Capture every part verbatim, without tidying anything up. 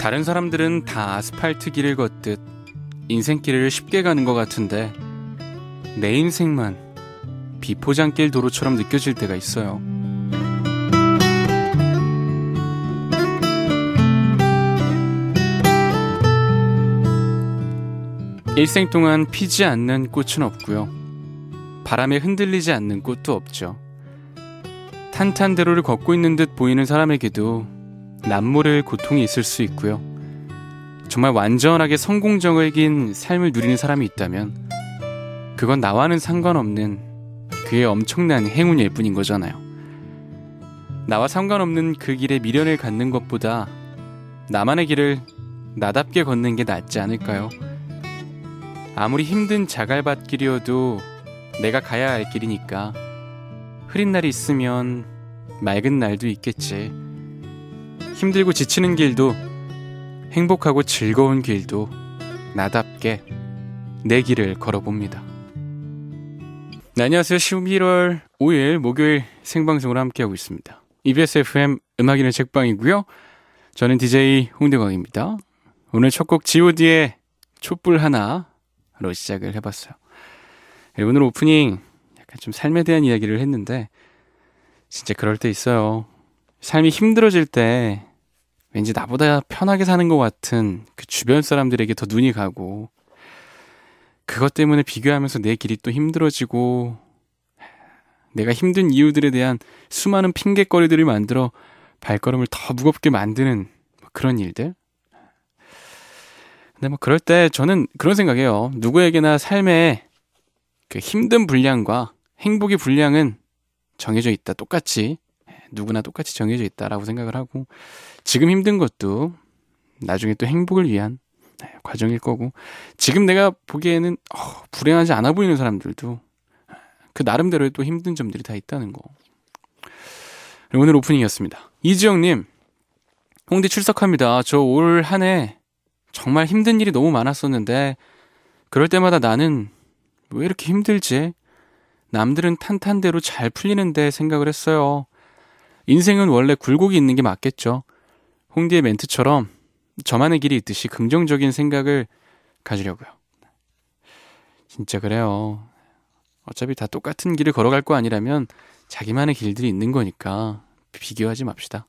다른 사람들은 다 아스팔트 길을 걷듯 인생길을 쉽게 가는 것 같은데 내 인생만 비포장길 도로처럼 느껴질 때가 있어요. 일생 동안 피지 않는 꽃은 없고요. 바람에 흔들리지 않는 꽃도 없죠. 탄탄대로를 걷고 있는 듯 보이는 사람에게도 남모를 고통이 있을 수 있고요. 정말 완전하게 성공적인 삶을 누리는 사람이 있다면 그건 나와는 상관없는 그의 엄청난 행운일 뿐인 거잖아요. 나와 상관없는 그 길에 미련을 갖는 것보다 나만의 길을 나답게 걷는 게 낫지 않을까요? 아무리 힘든 자갈밭길이어도 내가 가야 할 길이니까 흐린 날이 있으면 맑은 날도 있겠지. 힘들고 지치는 길도 행복하고 즐거운 길도 나답게 내 길을 걸어봅니다. 네, 안녕하세요. 십일월 오일 목요일 생방송으로 함께하고 있습니다. 이비에스 에프엠 음악인의 책방이고요. 저는 디제이 홍대광입니다. 오늘 첫 곡 지 오 디의 촛불 하나로 시작을 해봤어요. 오늘 오프닝 약간 좀 삶에 대한 이야기를 했는데 진짜 그럴 때 있어요. 삶이 힘들어질 때 왠지 나보다 편하게 사는 것 같은 그 주변 사람들에게 더 눈이 가고 그것 때문에 비교하면서 내 길이 또 힘들어지고 내가 힘든 이유들에 대한 수많은 핑곗거리들을 만들어 발걸음을 더 무겁게 만드는 뭐 그런 일들. 근데 뭐 그럴 때 저는 그런 생각해요. 누구에게나 삶의 그 힘든 분량과 행복의 분량은 정해져 있다. 똑같이 누구나 똑같이 정해져 있다라고 생각을 하고 지금 힘든 것도 나중에 또 행복을 위한 과정일 거고 지금 내가 보기에는 어, 불행하지 않아 보이는 사람들도 그 나름대로의 또 힘든 점들이 다 있다는 거. 오늘 오프닝이었습니다. 이지영님, 홍대 출석합니다. 저 올 한 해 정말 힘든 일이 너무 많았었는데 그럴 때마다 나는 왜 이렇게 힘들지? 남들은 탄탄대로 잘 풀리는데 생각을 했어요. 인생은 원래 굴곡이 있는 게 맞겠죠. 홍대의 멘트처럼 저만의 길이 있듯이 긍정적인 생각을 가지려고요. 진짜 그래요. 어차피 다 똑같은 길을 걸어갈 거 아니라면 자기만의 길들이 있는 거니까 비교하지 맙시다.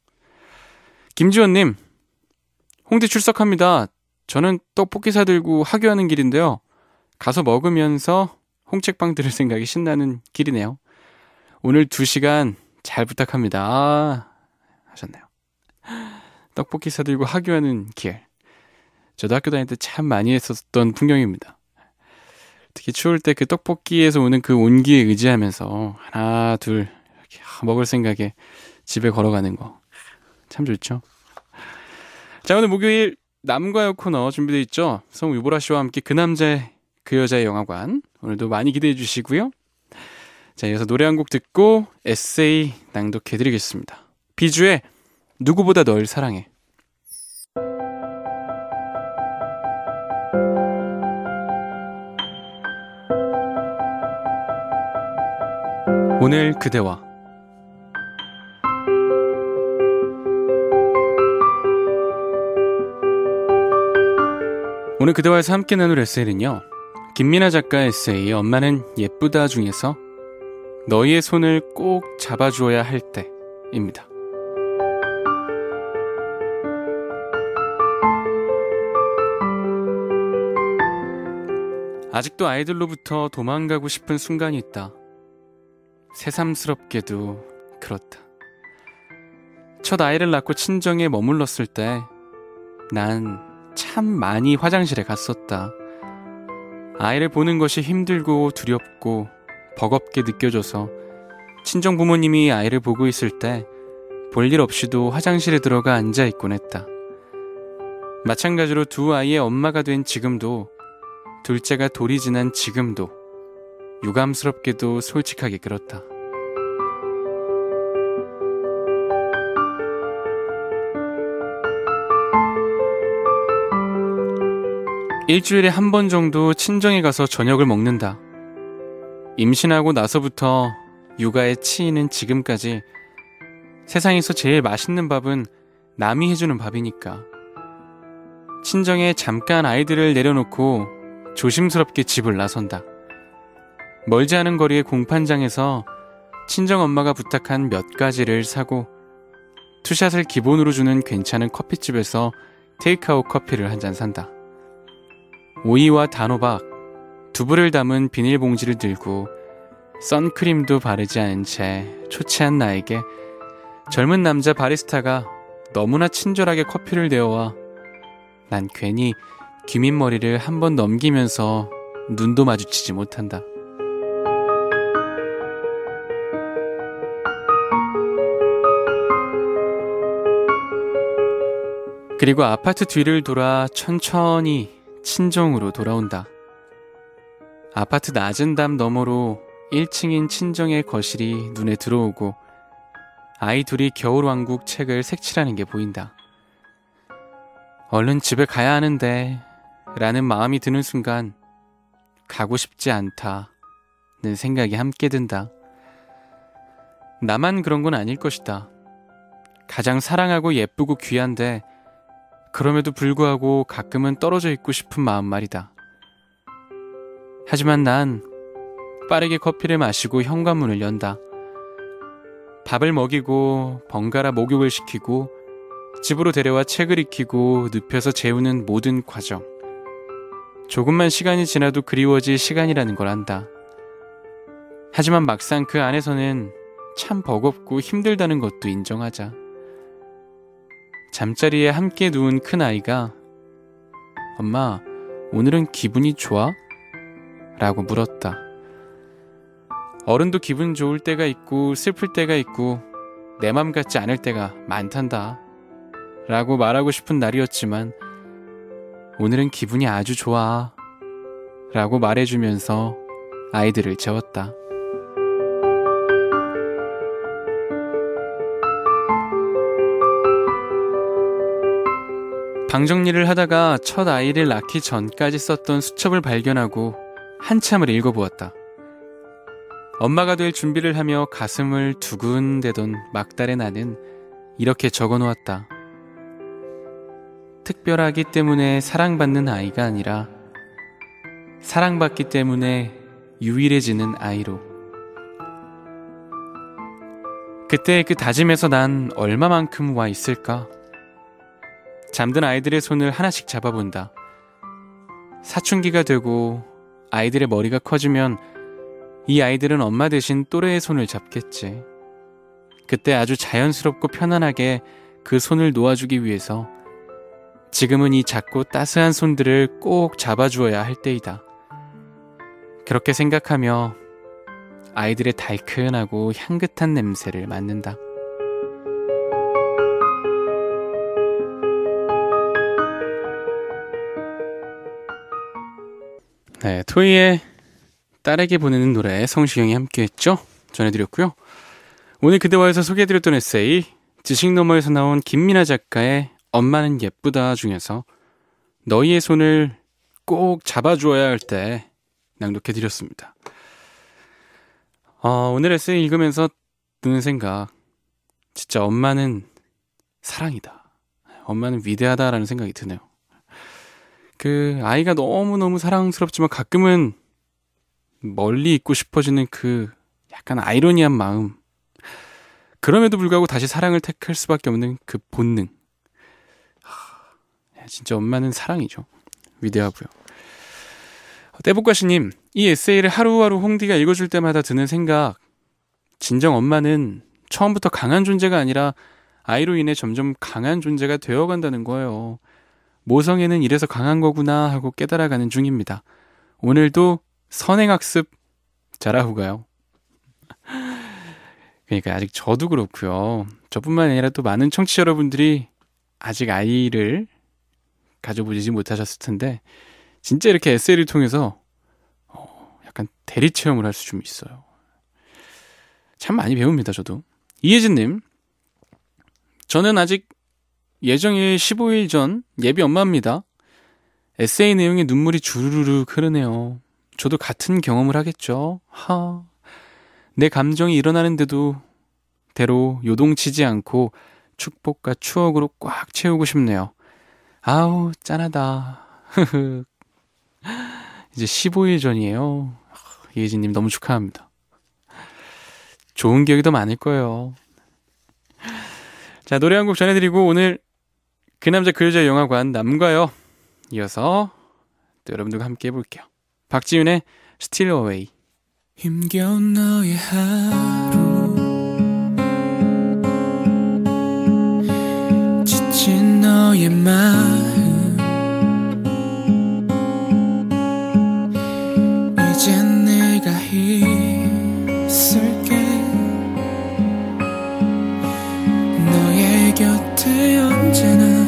김지원님, 홍대 출석합니다. 저는 떡볶이 사들고 하교하는 길인데요. 가서 먹으면서 홍책방 들을 생각이 신나는 길이네요. 오늘 두 시간 잘 부탁합니다. 아, 하셨네요. 떡볶이 사들고 하교하는 길. 저도 학교 다닐 때 참 많이 했었던 풍경입니다. 특히 추울 때 그 떡볶이에서 오는 그 온기에 의지하면서 하나 둘 이렇게 먹을 생각에 집에 걸어가는 거 참 좋죠. 자, 오늘 목요일 남과 여 코너 준비되어 있죠. 성우 유보라 씨와 함께 그 남자의 그 여자의 영화관 오늘도 많이 기대해 주시고요. 자, 이어서 노래 한 곡 듣고 에세이 낭독해드리겠습니다. 비주의 누구보다 널 사랑해. 오늘 그대와 오늘 그대와에서 함께 나눌 에세이는요, 김민아 작가의 에세이 엄마는 예쁘다 중에서 너희의 손을 꼭 잡아주어야 할 때입니다. 아직도 아이들로부터 도망가고 싶은 순간이 있다. 새삼스럽게도 그렇다. 첫 아이를 낳고 친정에 머물렀을 때 난 참 많이 화장실에 갔었다. 아이를 보는 것이 힘들고 두렵고 버겁게 느껴져서 친정 부모님이 아이를 보고 있을 때 볼일 없이도 화장실에 들어가 앉아있곤 했다. 마찬가지로 두 아이의 엄마가 된 지금도, 둘째가 돌이 지난 지금도 유감스럽게도 솔직하게 그렇다. 일주일에 한 번 정도 친정에 가서 저녁을 먹는다. 임신하고 나서부터 육아에 치이는 지금까지 세상에서 제일 맛있는 밥은 남이 해주는 밥이니까 친정에 잠깐 아이들을 내려놓고 조심스럽게 집을 나선다. 멀지 않은 거리의 공판장에서 친정엄마가 부탁한 몇 가지를 사고 투샷을 기본으로 주는 괜찮은 커피집에서 테이크아웃 커피를 한 잔 산다. 오이와 단호박, 두부를 담은 비닐봉지를 들고 선크림도 바르지 않은 채 초췌한 나에게 젊은 남자 바리스타가 너무나 친절하게 커피를 내어와 난 괜히 귀밑머리를 한번 넘기면서 눈도 마주치지 못한다. 그리고 아파트 뒤를 돌아 천천히 친정으로 돌아온다. 아파트 낮은 담 너머로 일 층인 친정의 거실이 눈에 들어오고 아이 둘이 겨울왕국 책을 색칠하는 게 보인다. 얼른 집에 가야 하는데 라는 마음이 드는 순간 가고 싶지 않다는 생각이 함께 든다. 나만 그런 건 아닐 것이다. 가장 사랑하고 예쁘고 귀한데 그럼에도 불구하고 가끔은 떨어져 있고 싶은 마음 말이다. 하지만 난 빠르게 커피를 마시고 현관문을 연다. 밥을 먹이고 번갈아 목욕을 시키고 집으로 데려와 책을 익히고 눕혀서 재우는 모든 과정. 조금만 시간이 지나도 그리워질 시간이라는 걸 안다. 하지만 막상 그 안에서는 참 버겁고 힘들다는 것도 인정하자. 잠자리에 함께 누운 큰아이가 엄마, 오늘은 기분이 좋아? 라고 물었다. 어른도 기분 좋을 때가 있고 슬플 때가 있고 내 맘 같지 않을 때가 많단다 라고 말하고 싶은 날이었지만 오늘은 기분이 아주 좋아 라고 말해주면서 아이들을 재웠다. 방 정리를 하다가 첫 아이를 낳기 전까지 썼던 수첩을 발견하고 한참을 읽어보았다. 엄마가 될 준비를 하며 가슴을 두근대던 막달의 나는 이렇게 적어놓았다. 특별하기 때문에 사랑받는 아이가 아니라 사랑받기 때문에 유일해지는 아이로. 그때 그 다짐에서 난 얼마만큼 와 있을까? 잠든 아이들의 손을 하나씩 잡아본다. 사춘기가 되고 아이들의 머리가 커지면 이 아이들은 엄마 대신 또래의 손을 잡겠지. 그때 아주 자연스럽고 편안하게 그 손을 놓아주기 위해서 지금은 이 작고 따스한 손들을 꼭 잡아주어야 할 때이다. 그렇게 생각하며 아이들의 달큰하고 향긋한 냄새를 맡는다. 네, 토이의 딸에게 보내는 노래 성시경이 함께했죠. 전해드렸고요. 오늘 그대와에서 소개해드렸던 에세이 지식 너머에서 나온 김민아 작가의 엄마는 예쁘다 중에서 너희의 손을 꼭 잡아주어야 할 때 낭독해드렸습니다. 어, 오늘 에세이 읽으면서 드는 생각, 진짜 엄마는 사랑이다. 엄마는 위대하다라는 생각이 드네요. 그 아이가 너무너무 사랑스럽지만 가끔은 멀리 있고 싶어지는 그 약간 아이러니한 마음, 그럼에도 불구하고 다시 사랑을 택할 수밖에 없는 그 본능. 하, 진짜 엄마는 사랑이죠. 위대하고요. 떼복과시님, 이 에세이를 하루하루 홍디가 읽어줄 때마다 드는 생각, 진정 엄마는 처음부터 강한 존재가 아니라 아이로 인해 점점 강한 존재가 되어간다는 거예요. 모성애는 이래서 강한 거구나 하고 깨달아가는 중입니다. 오늘도 선행학습 잘하고 가요. 그러니까 아직 저도 그렇고요. 저뿐만 아니라 또 많은 청취자 여러분들이 아직 아이를 가져보지 못하셨을 텐데 진짜 이렇게 에세이를 통해서 어, 약간 대리 체험을 할 수 좀 있어요. 참 많이 배웁니다, 저도. 이혜진님, 저는 아직 예정일 십오 일 전 예비 엄마입니다. 에세이 내용에 눈물이 주르륵 흐르네요. 저도 같은 경험을 하겠죠. 하. 내 감정이 일어나는데도 대로 요동치지 않고 축복과 추억으로 꽉 채우고 싶네요. 아우, 짠하다. 이제 십오 일 전이에요. 이혜진님 너무 축하합니다. 좋은 기억이 더 많을 거예요. 자, 노래 한 곡 전해드리고 오늘 그 남자 그 여자 영화관 남과요. 이어서 또 여러분들과 함께 해볼게요. 박지윤의 Still Away. 힘겨운 너의 하루 지친 너의 마음 이젠 내가 있을게 너의 곁에 언제나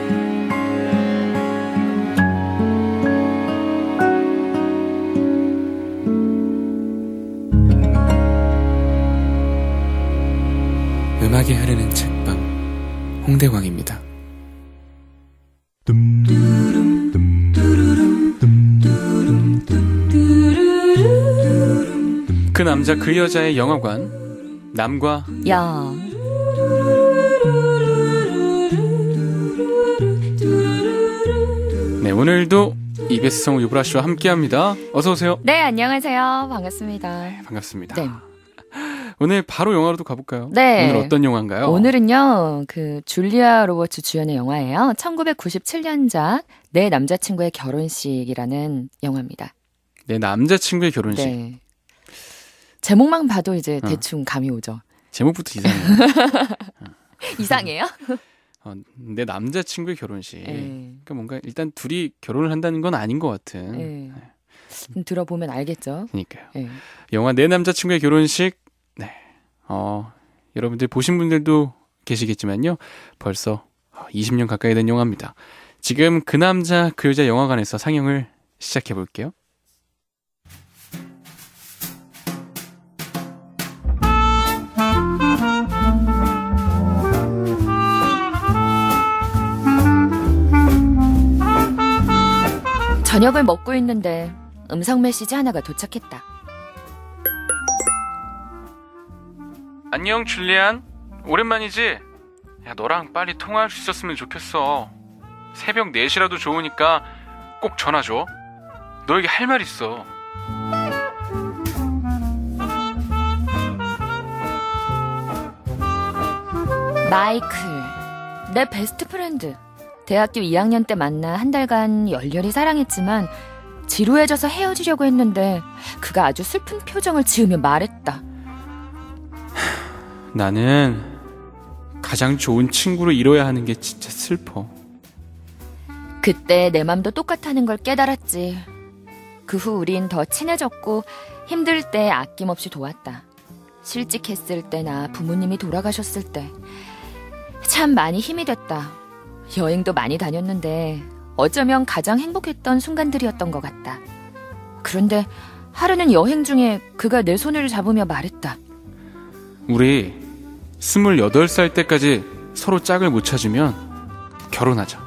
음악이 흐르는 책방 홍대광입니다. 그 남자 그 여자의 영화관 남과 영. 네, 오늘도 이비에스 성우 유브라 씨와 함께합니다. 어서 오세요. 네, 안녕하세요. 반갑습니다. 네, 반갑습니다. 네. 오늘 바로 영화로도 가볼까요? 네. 오늘 어떤 영화인가요? 오늘은요, 그 줄리아 로버츠 주연의 영화예요. 천구백구십칠 년작 내 남자친구의 결혼식이라는 영화입니다. 내 남자친구의 결혼식. 네. 제목만 봐도 이제 어. 대충 감이 오죠. 제목부터 이상해요. 이상해요? 어, 내 남자친구의 결혼식. 네. 그러니까 뭔가 일단 둘이 결혼을 한다는 건 아닌 것 같은. 네. 좀 들어보면 알겠죠. 그러니까요. 네. 영화 내 남자친구의 결혼식. 네. 어, 여러분들 보신 분들도 계시겠지만요. 벌써 이십 년 가까이 된 영화입니다. 지금 그 남자 그 여자 영화관에서 상영을 시작해 볼게요. 저녁을 먹고 있는데 음성 메시지 하나가 도착했다. 안녕 줄리안. 오랜만이지? 야, 너랑 빨리 통화할 수 있었으면 좋겠어. 새벽 네 시라도 좋으니까 꼭 전화 줘. 너에게 할 말 있어. 마이클, 내 베스트 프렌드. 대학교 이 학년 때 만나 한 달간 열렬히 사랑했지만 지루해져서 헤어지려고 했는데 그가 아주 슬픈 표정을 지으며 말했다. 나는 가장 좋은 친구로 이뤄야 하는 게 진짜 슬퍼. 그때 내 맘도 똑같다는 걸 깨달았지. 그 후 우린 더 친해졌고 힘들 때 아낌없이 도왔다. 실직했을 때나 부모님이 돌아가셨을 때 참 많이 힘이 됐다. 여행도 많이 다녔는데 어쩌면 가장 행복했던 순간들이었던 것 같다. 그런데 하루는 여행 중에 그가 내 손을 잡으며 말했다. 우리 스물여덟 살 때까지 서로 짝을 못 찾으면 결혼하자.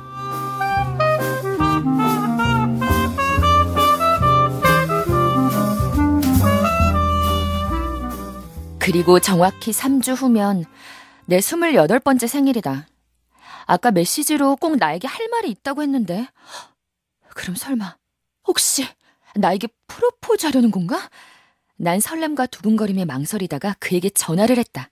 그리고 정확히 삼 주 후면 내 스물여덟 번째 생일이다. 아까 메시지로 꼭 나에게 할 말이 있다고 했는데 그럼 설마 혹시 나에게 프로포즈 하려는 건가? 난 설렘과 두근거림에 망설이다가 그에게 전화를 했다.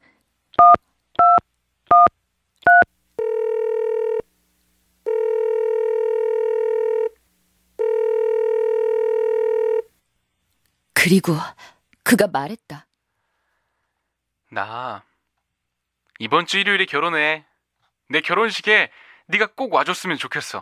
그리고 그가 말했다. 나 이번 주 일요일에 결혼해. 내 결혼식에 네가 꼭 와줬으면 좋겠어.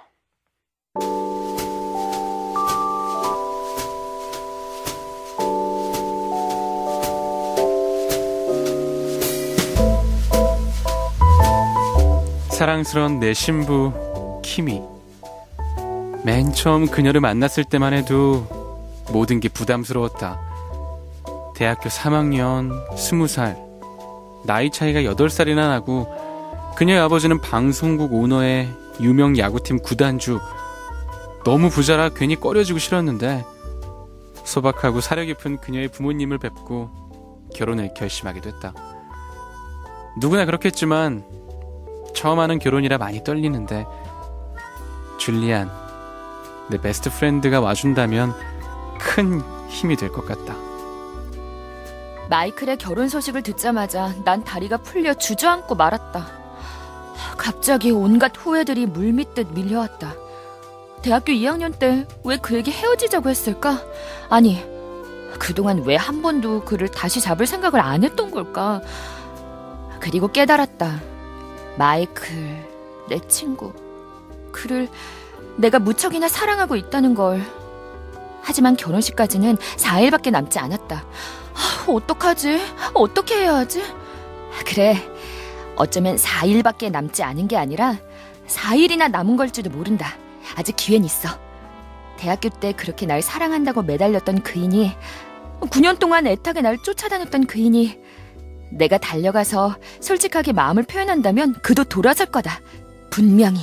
사랑스러운 내 신부 키미. 맨 처음 그녀를 만났을 때만 해도 모든 게 부담스러웠다. 대학교 삼 학년, 스무 살, 나이 차이가 여덟 살이나 나고 그녀의 아버지는 방송국 오너의 유명 야구팀 구단주. 너무 부자라 괜히 꺼려지고 싫었는데 소박하고 사려 깊은 그녀의 부모님을 뵙고 결혼을 결심하게 됐다. 누구나 그렇겠지만 처음 하는 결혼이라 많이 떨리는데 줄리안, 내 베스트 프렌드가 와준다면 큰 힘이 될 것 같다. 마이클의 결혼 소식을 듣자마자 난 다리가 풀려 주저앉고 말았다. 갑자기 온갖 후회들이 물밀듯 밀려왔다. 대학교 이 학년 때 왜 그에게 헤어지자고 했을까? 아니, 그동안 왜 한 번도 그를 다시 잡을 생각을 안 했던 걸까? 그리고 깨달았다. 마이클, 내 친구, 그를 내가 무척이나 사랑하고 있다는 걸. 하지만 결혼식까지는 사 일밖에 남지 않았다. 하, 어떡하지? 어떻게 해야 하지? 그래, 어쩌면 사 일밖에 남지 않은 게 아니라 사 일이나 남은 걸지도 모른다. 아직 기회는 있어. 대학교 때 그렇게 날 사랑한다고 매달렸던 그인이, 구 년 동안 애타게 날 쫓아다녔던 그인이 내가 달려가서 솔직하게 마음을 표현한다면 그도 돌아설 거다. 분명히.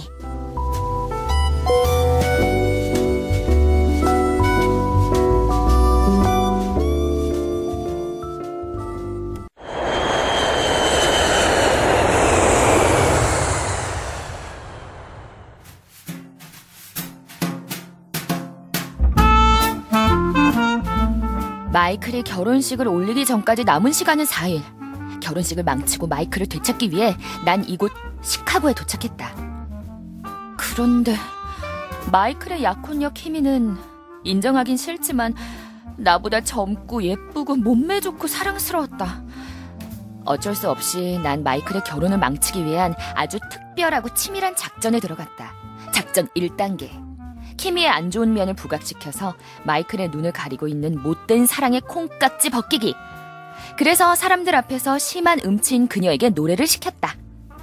마이클이 결혼식을 올리기 전까지 남은 시간은 사 일. 결혼식을 망치고 마이클을 되찾기 위해 난 이곳 시카고에 도착했다. 그런데 마이클의 약혼녀 키미는 인정하긴 싫지만 나보다 젊고 예쁘고 몸매 좋고 사랑스러웠다. 어쩔 수 없이 난 마이클의 결혼을 망치기 위한 아주 특별하고 치밀한 작전에 들어갔다. 작전 일 단계. 키미의 안 좋은 면을 부각시켜서 마이클의 눈을 가리고 있는 못된 사랑의 콩깍지 벗기기. 그래서 사람들 앞에서 심한 음치인 그녀에게 노래를 시켰다.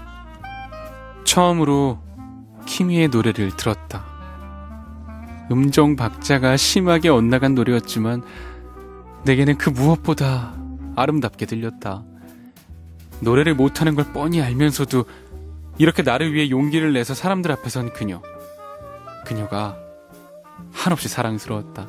처음으로 키미의 노래를 들었다. 음정 박자가 심하게 엇나간 노래였지만 내게는 그 무엇보다 아름답게 들렸다. 노래를 못하는 걸 뻔히 알면서도 이렇게 나를 위해 용기를 내서 사람들 앞에 선 그녀. 그녀가 한없이 사랑스러웠다.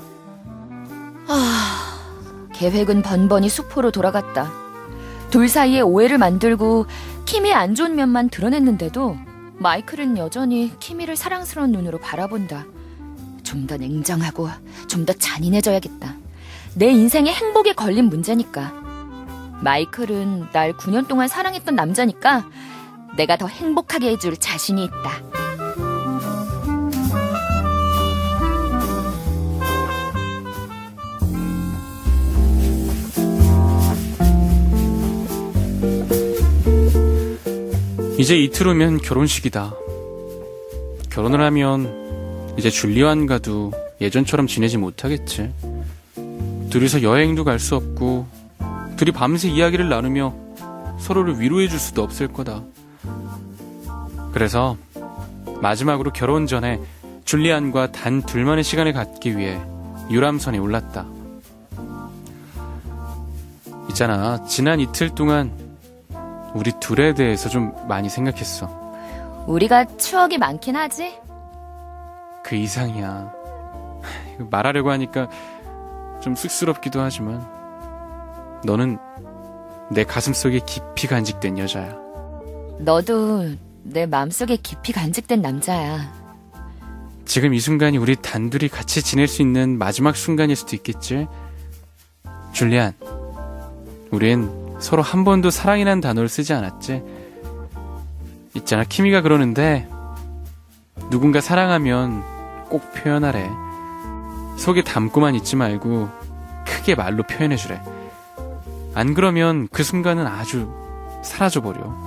아, 계획은 번번이 수포로 돌아갔다. 둘 사이에 오해를 만들고 키미의 안 좋은 면만 드러냈는데도 마이클은 여전히 키미를 사랑스러운 눈으로 바라본다. 좀 더 냉정하고 좀 더 잔인해져야겠다. 내 인생의 행복에 걸린 문제니까. 마이클은 날 구 년 동안 사랑했던 남자니까 내가 더 행복하게 해줄 자신이 있다. 이제 이틀 후면 결혼식이다. 결혼을 하면 이제 줄리안과도 예전처럼 지내지 못하겠지. 둘이서 여행도 갈 수 없고 둘이 밤새 이야기를 나누며 서로를 위로해 줄 수도 없을 거다. 그래서 마지막으로 결혼 전에 줄리안과 단 둘만의 시간을 갖기 위해 유람선에 올랐다. 있잖아, 지난 이틀 동안 우리 둘에 대해서 좀 많이 생각했어. 우리가 추억이 많긴 하지? 그 이상이야. 말하려고 하니까 좀 쑥스럽기도 하지만 너는 내 가슴속에 깊이 간직된 여자야. 너도 내 마음속에 깊이 간직된 남자야. 지금 이 순간이 우리 단둘이 같이 지낼 수 있는 마지막 순간일 수도 있겠지. 줄리안, 우린 서로 한 번도 사랑이란 단어를 쓰지 않았지. 있잖아, 키미가 그러는데 누군가 사랑하면 꼭 표현하래. 속에 담고만 있지 말고 크게 말로 표현해주래. 안 그러면 그 순간은 아주 사라져버려.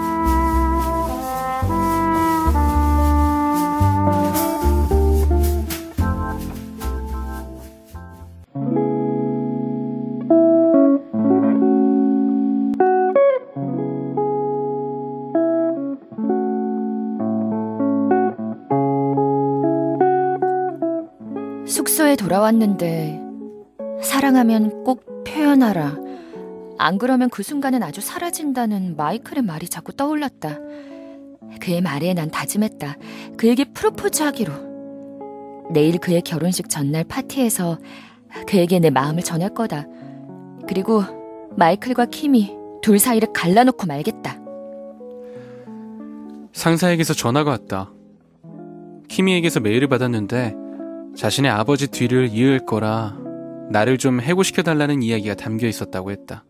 숙소에 돌아왔는데 사랑하면 꼭 표현하라. 안 그러면 그 순간은 아주 사라진다는 마이클의 말이 자꾸 떠올랐다. 그의 말에 난 다짐했다. 그에게 프로포즈하기로. 내일 그의 결혼식 전날 파티에서 그에게 내 마음을 전할 거다. 그리고 마이클과 키미 둘 사이를 갈라놓고 말겠다. 상사에게서 전화가 왔다. 키미에게서 메일을 받았는데 자신의 아버지 뒤를 이을 거라 나를 좀 해고시켜달라는 이야기가 담겨 있었다고 했다.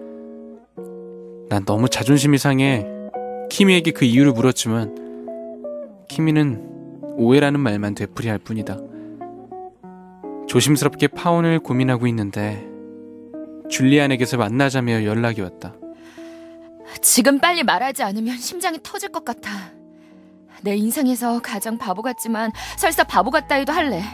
난 너무 자존심이 상해 키미에게 그 이유를 물었지만 키미는 오해라는 말만 되풀이할 뿐이다. 조심스럽게 파혼을 고민하고 있는데 줄리안에게서 만나자며 연락이 왔다. 지금 빨리 말하지 않으면 심장이 터질 것 같아. 내 인생에서 가장 바보 같지만 설사 바보 같다 해도 할래.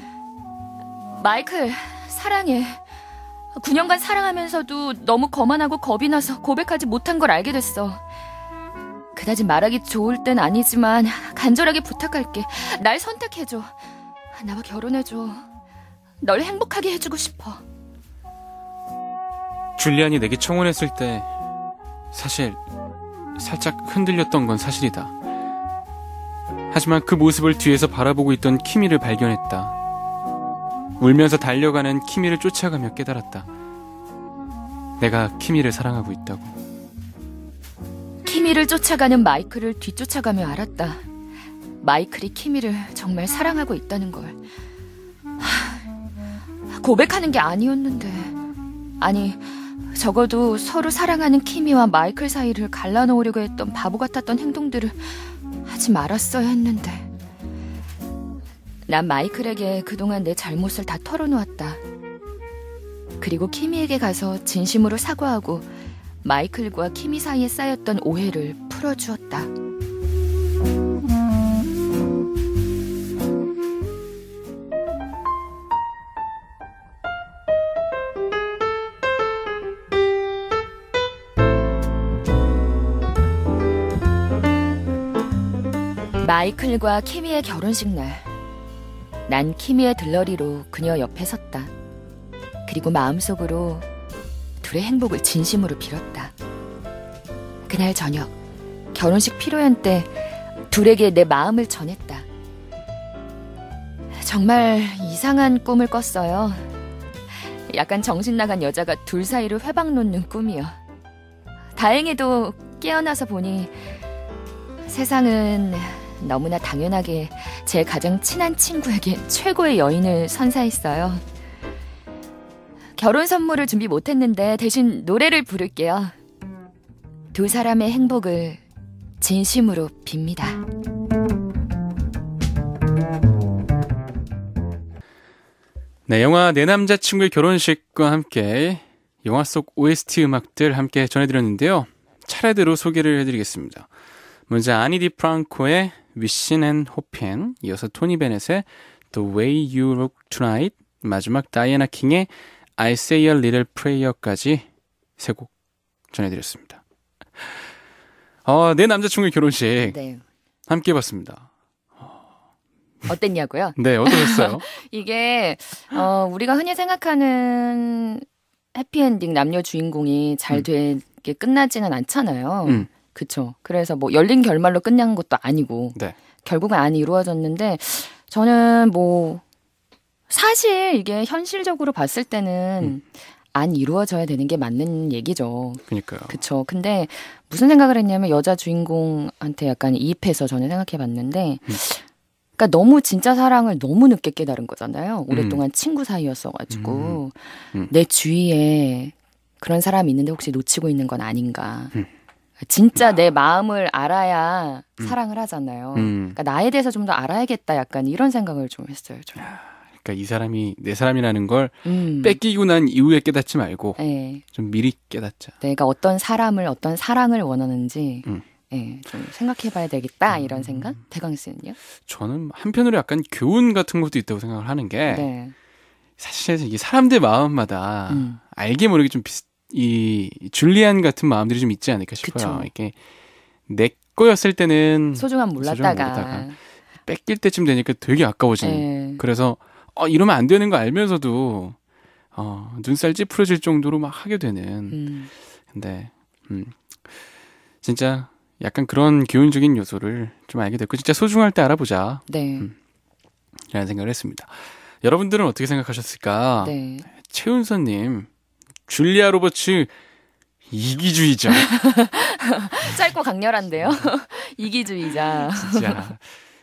마이클, 사랑해. 구 년간 사랑하면서도 너무 거만하고 겁이 나서 고백하지 못한 걸 알게 됐어. 그다지 말하기 좋을 땐 아니지만 간절하게 부탁할게. 날 선택해줘. 나와 결혼해줘. 널 행복하게 해주고 싶어. 줄리안이 내게 청혼했을 때 사실 살짝 흔들렸던 건 사실이다. 하지만 그 모습을 뒤에서 바라보고 있던 키미를 발견했다. 울면서 달려가는 키미를 쫓아가며 깨달았다. 내가 키미를 사랑하고 있다고. 키미를 쫓아가는 마이클을 뒤쫓아가며 알았다. 마이클이 키미를 정말 사랑하고 있다는 걸. 하, 고백하는 게 아니었는데. 아니, 적어도 서로 사랑하는 키미와 마이클 사이를 갈라놓으려고 했던 바보 같았던 행동들을 하지 말았어야 했는데. 난 마이클에게 그동안 내 잘못을 다 털어놓았다. 그리고 키미에게 가서 진심으로 사과하고 마이클과 키미 사이에 쌓였던 오해를 풀어주었다. 마이클과 키미의 결혼식 날, 난 키미의 들러리로 그녀 옆에 섰다. 그리고 마음속으로 둘의 행복을 진심으로 빌었다. 그날 저녁, 결혼식 피로연 때 둘에게 내 마음을 전했다. 정말 이상한 꿈을 꿨어요. 약간 정신 나간 여자가 둘 사이를 회방 놓는 꿈이요. 다행히도 깨어나서 보니 세상은 너무나 당연하게 제 가장 친한 친구에게 최고의 여인을 선사했어요. 결혼 선물을 준비 못했는데 대신 노래를 부를게요. 두 사람의 행복을 진심으로 빕니다. 네, 영화 내 남자친구의 결혼식과 함께 영화 속 오에스티 음악들 함께 전해드렸는데요. 차례대로 소개를 해드리겠습니다. 먼저 아니 디 프랑코의 Wishin' and Hopin', 이어서 토니 베넷의 The Way You Look Tonight, 마지막 다이애나 킹의 I Say a Little Prayer까지 세 곡 전해드렸습니다. 어, 내 남자친구의 결혼식 네. 함께 해봤습니다. 어땠냐고요? 네, 어떠셨어요? 이게 어, 우리가 흔히 생각하는 해피엔딩 남녀 주인공이 잘 되게 음. 끝나지는 않잖아요. 음. 그쵸. 그래서 뭐 열린 결말로 끝난 것도 아니고 네. 결국은 안 이루어졌는데 저는 뭐 사실 이게 현실적으로 봤을 때는 음. 안 이루어져야 되는 게 맞는 얘기죠. 그러니까요. 그쵸. 근데 무슨 생각을 했냐면 여자 주인공한테 약간 이입해서 저는 생각해봤는데 음. 그러니까 너무 진짜 사랑을 너무 늦게 깨달은 거잖아요. 오랫동안 음. 친구 사이였어가지고 음. 음. 내 주위에 그런 사람이 있는데 혹시 놓치고 있는 건 아닌가. 음. 진짜 내 마음을 알아야 음. 사랑을 하잖아요. 음. 그러니까 나에 대해서 좀 더 알아야겠다 약간 이런 생각을 좀 했어요. 저는. 그러니까 이 사람이 내 사람이라는 걸 음. 뺏기고 난 이후에 깨닫지 말고 네. 좀 미리 깨닫자. 내가 어떤 사람을 어떤 사랑을 원하는지 음. 네, 좀 생각해봐야 되겠다 이런 생각? 대강 씨는요? 저는 한편으로 약간 교훈 같은 것도 있다고 생각을 하는 게 네. 사실 이게 사람들 마음마다 음. 알게 모르게 좀 비슷 이 줄리안 같은 마음들이 좀 있지 않을까 싶어요. 그쵸. 이게 내 거였을 때는 소중함 몰랐다가, 소중함 몰랐다가 뺏길 때쯤 되니까 되게 아까워지는. 네. 그래서 어, 이러면 안 되는 거 알면서도 어, 눈살 찌푸려질 정도로 막 하게 되는. 음. 근데 음, 진짜 약간 그런 교훈적인 요소를 좀 알게 됐고 진짜 소중할 때 알아보자. 네. 음, 라는 생각을 했습니다. 여러분들은 어떻게 생각하셨을까? 네. 최은서님. 줄리아 로버츠 이기주의자. 짧고 강렬한데요. 이기주의자. 진짜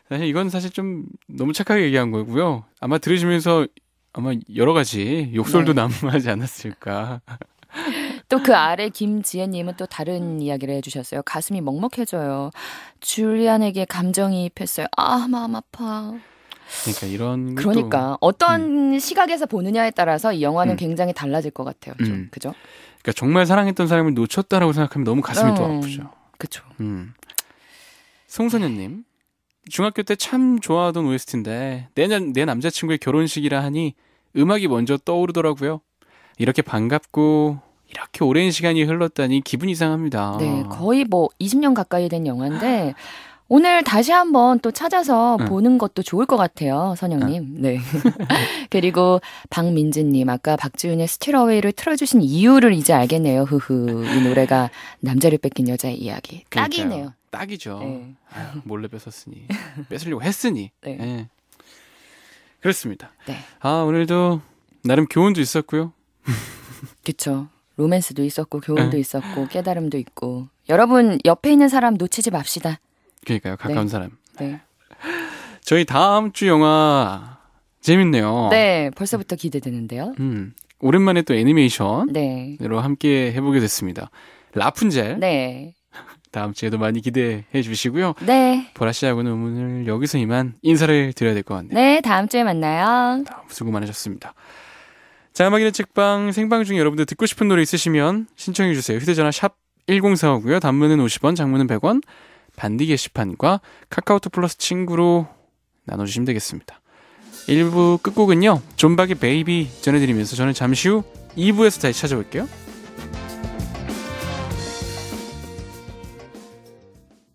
사실 이건 사실 좀 너무 착하게 얘기한 거고요. 아마 들으시면서 아마 여러 가지 욕설도 네. 난무하지 않았을까. 또 그 아래 김지혜님은 또 다른 이야기를 해주셨어요. 가슴이 먹먹해져요. 줄리안에게 감정이입했어요. 아, 마음 아파. 그러니까 이런 것도 그러니까 어떤 음. 시각에서 보느냐에 따라서 이 영화는 음. 굉장히 달라질 것 같아요. 좀 음. 그죠? 그러니까 정말 사랑했던 사람을 놓쳤다라고 생각하면 너무 가슴이 음. 또 아프죠. 그렇죠. 음. 송소년님, 중학교 때 참 좋아하던 오에스티인데 내, 내 남자친구의 결혼식이라 하니 음악이 먼저 떠오르더라고요. 이렇게 반갑고 이렇게 오랜 시간이 흘렀다니 기분 이상합니다. 네, 거의 뭐 이십 년 가까이 된 영화인데 오늘 다시 한번 또 찾아서 응. 보는 것도 좋을 것 같아요, 선영님. 응. 네. 그리고 박민지님, 아까 박지윤의 스틸어웨이를 틀어주신 이유를 이제 알겠네요. 흐흐. 이 노래가 남자를 뺏긴 여자의 이야기. 그러니까요. 딱이네요. 딱이죠. 네. 아유, 몰래 뺏었으니. 뺏으려고 했으니. 네. 네. 그렇습니다. 네. 아, 오늘도 나름 교훈도 있었고요. 그쵸. 로맨스도 있었고, 교훈도 네. 있었고, 깨달음도 있고. 여러분, 옆에 있는 사람 놓치지 맙시다. 그러니까요. 가까운 네. 사람. 네. 저희 다음 주 영화 재밌네요. 네. 벌써부터 기대되는데요. 음, 오랜만에 또 애니메이션으로 네. 함께 해보게 됐습니다. 라푼젤. 네. 다음 주에도 많이 기대해 주시고요. 네. 보라 씨하고는 오늘 여기서 이만 인사를 드려야 될 것 같네요. 네. 다음 주에 만나요. 수고 많으셨습니다. 자, 음악이는 책방 생방 중에 여러분들 듣고 싶은 노래 있으시면 신청해 주세요. 휴대전화 샵 일공사오고요. 단문은 오십 원, 장문은 백 원. 반디 게시판과 카카오톡 플러스 친구로 나눠주시면 되겠습니다. 일 부 끝곡은요. 존박의 베이비 전해드리면서 저는 잠시 후 이 부에서 다시 찾아올게요.